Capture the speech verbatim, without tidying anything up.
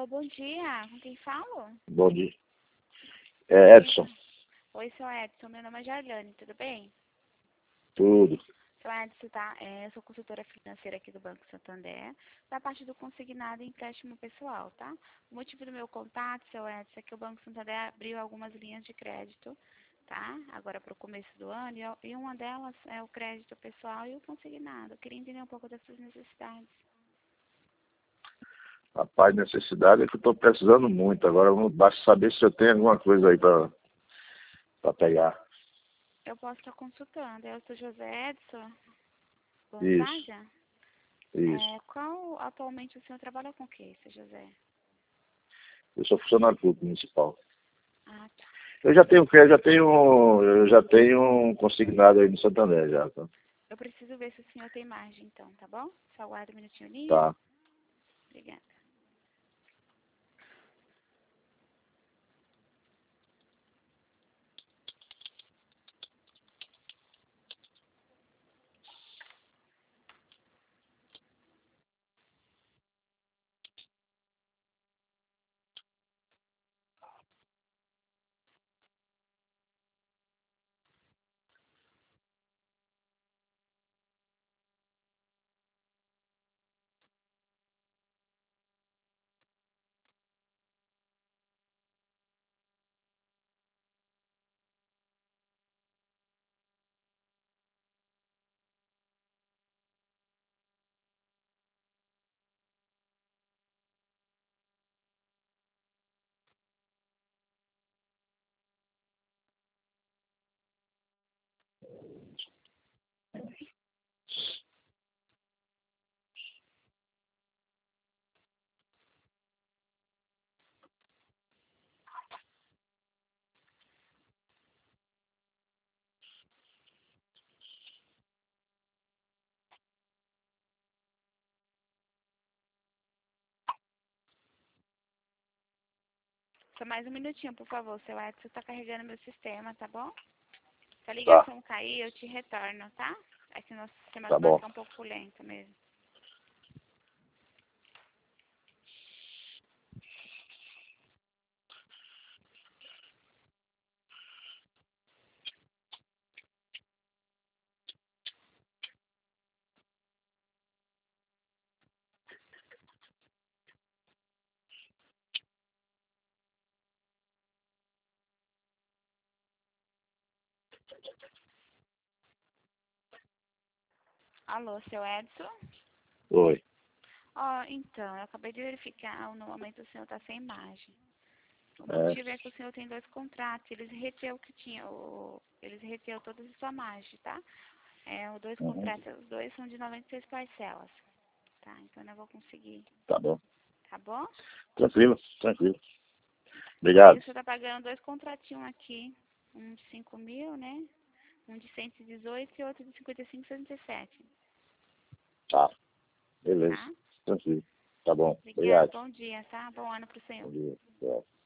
bom dia. Com quem falo? Bom dia. É Edson. Oi, seu Edson. Meu nome é Jarlane, tudo bem? Tudo. Seu Edson, tá? É, eu sou consultora financeira aqui do Banco Santander, da parte do consignado e empréstimo pessoal, tá? O motivo do meu contato, seu Edson, é que o Banco Santander abriu algumas linhas de crédito, tá? Agora para o começo do ano, e uma delas é o crédito pessoal e o consignado. Eu queria entender um pouco das suas necessidades. Rapaz, necessidade é que eu estou precisando muito. Agora basta saber se eu tenho alguma coisa aí para pegar. Eu posso estar consultando. Eu sou José Edson Isso, Gonzaga. isso. É, qual atualmente o senhor trabalha com o que, seu José? Eu sou funcionário público municipal. Ah, tá. Eu já tenho, eu já tenho, eu já tenho um consignado aí no Santander já, tá? Eu preciso ver se o senhor tem margem, então, tá bom? Só aguarda um minutinho ali. Tá. Obrigada. Só mais um minutinho, por favor. Seu Edson está carregando meu sistema, tá bom? Se a Tá, ligação cair, eu te retorno, tá? É que o nosso sistema tá pode bom. ficar um pouco lento mesmo. Alô, seu Edson? Oi. Ó, então, eu acabei de verificar, no momento o senhor está sem margem. O É. motivo é que o senhor tem dois contratos, eles reteu o que tinha, o, eles reteu toda a sua margem, tá? É, os dois Uhum. contratos, os dois são de noventa e seis parcelas, tá? Então eu não vou conseguir, Tá bom. tá bom? Tranquilo, tranquilo. Aí Obrigado. o senhor tá pagando dois contratinhos aqui, um de cinco mil, né? Um de cento e dezoito e outro de cinquenta e cinco e setenta e sete, Tá. Beleza. tá? Tranquilo. Tá bom. Obrigada, Obrigado. bom dia, tá? Bom ano pro senhor. Bom dia. Tchau.